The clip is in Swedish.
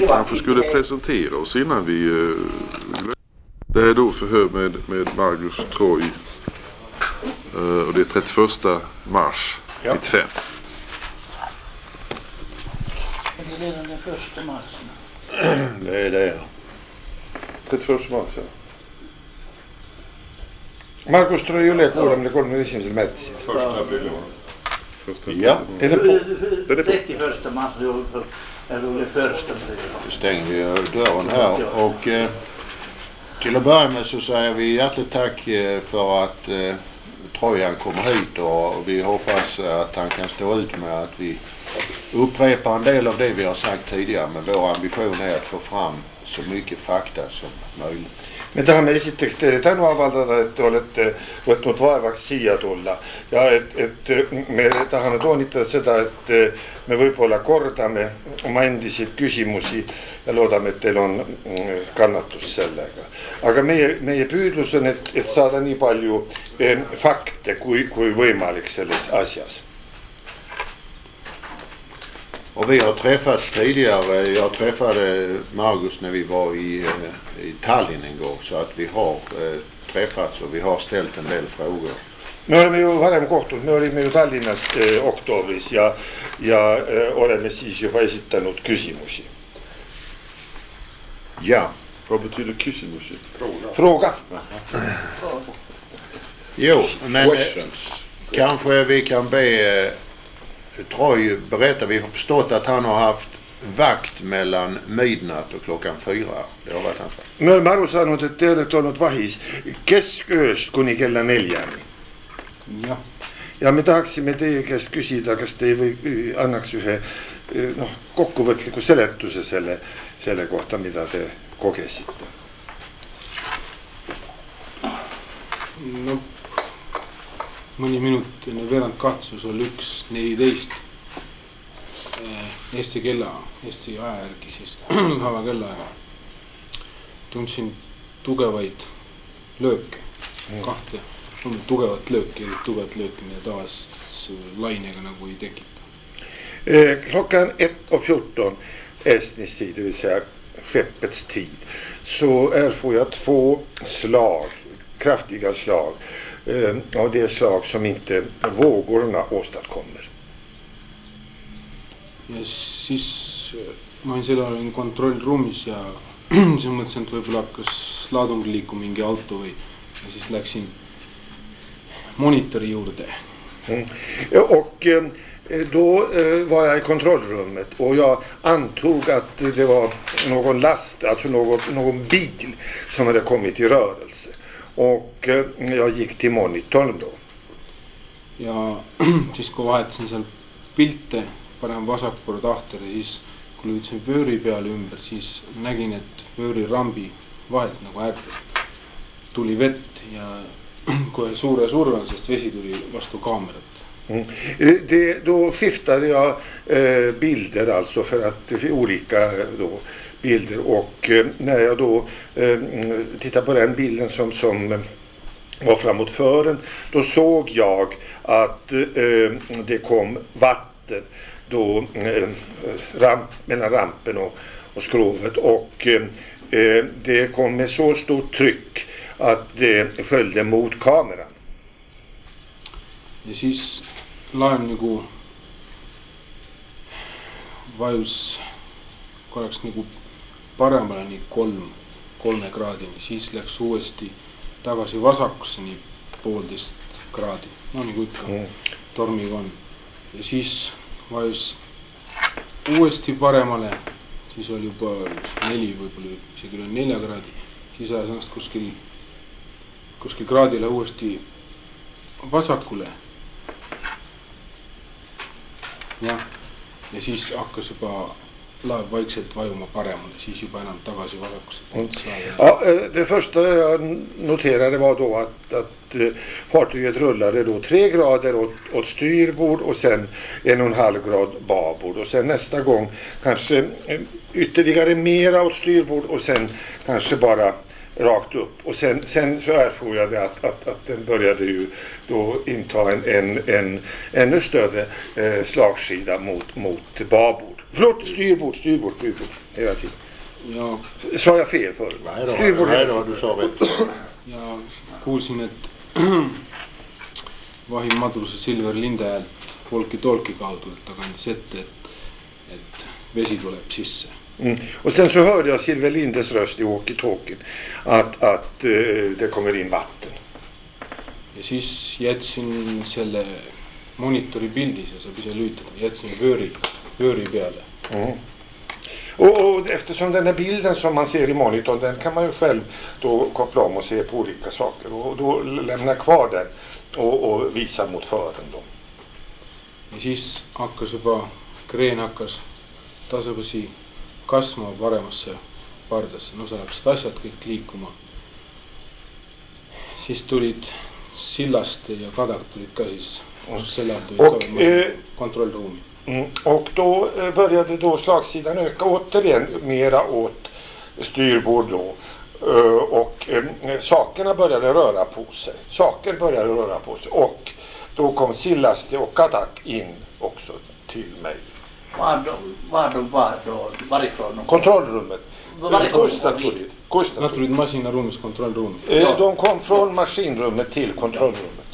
kanske skulle presentera oss innan vi... Det är då förhör med Margus Troy. Och det är 31 mars 95. Det är den 1 mars. Det är det. 31 mars, ja. Markus Troy oli 31. märtsi. Ja, Är det på? 31 mars är det första. då stänger vi dörren här. Och till att börja med så säger vi hjärtligt tack för att Trojan kommer hit, och vi hoppas att han kan stå ut med att vi upprepar en del av det vi har sagt tidigare, men vår ambition är att få fram så mycket fakta som möjligt. Me tahame esiteks teile tänu avaldada, et te olete võtnud vaevaks siia tulla. Ja et me tahame toonitada seda, et me võib-olla kordame oma endiseid küsimusi ja loodame, et teil on kannatus sellega. Aga meie püüdlus on, et saada nii palju fakte kui võimalik selles asjas. Och vi har träffats tidigare. Jag träffade Margus när vi var i Tallinn en gång, så att vi har träffats och vi har ställt en del frågor. Me oleme ju varem kohtunud, me olime ju Tallinnas oktoobris ja oleme siis juba esitanud küsimusi. Ja. Vad betyder küsimusi? Fråga. Jo, men kanske vi kan be Troy berätta. Vi har förstått att han har haft vakt mellan midnatt och klockan 4. Det har varit hans vakt. Me oleme aru saanud, et te olete olnud vahis keskööst kuni kella 4. Jah. Ja me tahaksime teie käest küsida, kas te annaks ühe kokkuvõtliku seletuse selle kohta, mida te kogesite. No, mõni minut enne veerand katsus oli 1:14 Eesti kella, Eesti aja järgi siis päeva kella aega. Tundsin tugevaid lööke, kahte tugevat lööki, mida tavaliselt lainega nagu ei tekita. Klockan 1:14 estnisk tid, det vill säga skeppets tid, så erfor jag 2 slag, kraftiga slag, av det slag som inte vågorna åstadkommer. Ja siis ma olin selle olin kontrollruumis ja siis mõtlesin, et võib-olla hakkas laadung liikuma mingi auto või ja siis läksin monitori juurde. Och då var jag i kontrollrummet och jag antog att det var någon last, alltså någon bil som hade kommit i rörelse. Och jag gick till monitorn då. Ja siis kui vahetasin seal pilte parem vasakpoole tahtel ja siis kui lüüdsin vööri peale ümber, siis nägin, et vööri rambi vahelt nagu äärtest tuli vett ja kohe suure surve, sest vesi tuli vastu kaamerat. Då skiftade jag bilder alltså för att olika bilder, och när jag då tittade på den bilden som var framåt fören, då såg jag att det kom vatten då mellan rampen och skrovet, och det kom med så stort tryck att det sköljde mot kameran. Ja siis laev nagu vajus korraks nagu paremale nii 3 kraadini, siis läks uuesti tagasi vasakusse nii 1,5 kraadi, no nagu ikka tormiga on. Ja siis vajus uuesti paremale, siis oli juba 4, võib-olla isegi 4 kraadi, siis ajas ennast kuskil kraadile uuesti vasakule. Ja siis hakkas juba laev vaikselt vajuma paremale, siis juba enam tagasi vasakusse. Ja, det första jag noterade var då att fartyget rullade då 3 grader åt styrbord och sen 1,5 grad babord, och sen nästa gång kanske ytterligare mera åt styrbord och sen kanske bara rakt upp, och sen så erfor jag det att den började ju då inta en ännu större slagsida mot babord. Förlåt, styrbord hela tiden. ja Sa jag fel förut? Nej då, du sa rätt. ja kuulsin, et Vahim Madruse Silver Linde häält walkie-talkie kaudu, et ta kandis ette, et vesi tuleb sisse. Och sen så hörde jag Silver Lindes röst i walkie-talkien att det kommer in vatten. Ja siis jätsin selle monitori pildis ja saab ise lüütada, jätsin vööri peale. Och eftersom den här bilden som man ser i monitorn, den kan man ju själv då koppla om och se på olika saker och då lämna kvar den och visa mot fören då. Ja siis hakkas juba, kreen hakkas tasapisi kasvama paremasse pardasse, no seal hakkasid asjad kõik liikuma. Siis tulid Sillaste ja Kadak tulid ka siis, sellal tulid ka kontrollruumi. Och då började då slagsidan öka återigen mera åt styrbord då. Och sakerna började röra på sig. Och då kom Sillaste och Kadak in också till mig. Varifrån? Kontrollrummet. Nad tulid masinaruumis kontrollruumi. De kom från maskinrummet till kontrollrummet.